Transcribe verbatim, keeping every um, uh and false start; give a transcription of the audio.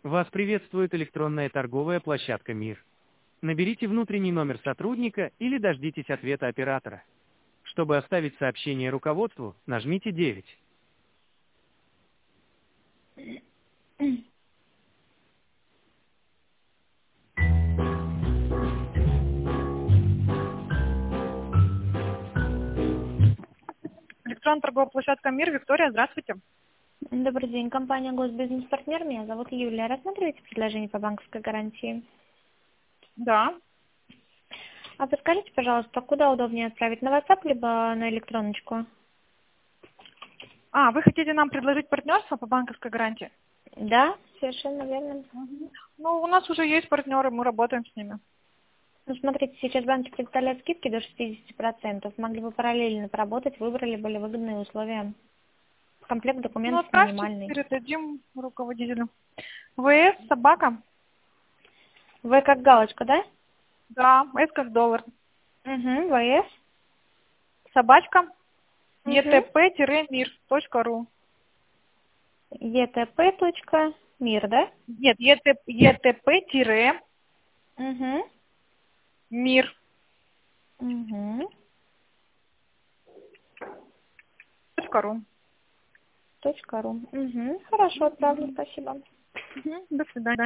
Вас приветствует электронная торговая площадка «Мир». Наберите внутренний номер сотрудника или дождитесь ответа оператора. Чтобы оставить сообщение руководству, нажмите девять. Электронная торговая площадка «Мир». Виктория, здравствуйте. Добрый день, компания «Госбизнес-партнер». Меня зовут Юлия. Рассматриваете предложение по банковской гарантии? Да. А подскажите, пожалуйста, куда удобнее отправить? На WhatsApp либо на электроночку? А, вы хотите нам предложить партнерство по банковской гарантии? Да, совершенно верно. Мгм. Ну, у нас уже есть партнеры, мы работаем с ними. Ну, смотрите, сейчас банки представляют скидки до шестидесяти процентов. Могли бы параллельно поработать, выбрали более выгодные условия. Комплект Ну, документов отправьте, минимальный. передадим руководителю. ВС, собака? В как галочка, да? Да, С как доллар. Угу, ВС. Собачка? Угу. etp-мир.ру. etp.мир, да? Нет, etp-мир. Угу. Угу. .ру. Точка ру. Угу. Хорошо, отправлю, спасибо. Мгм. До свидания.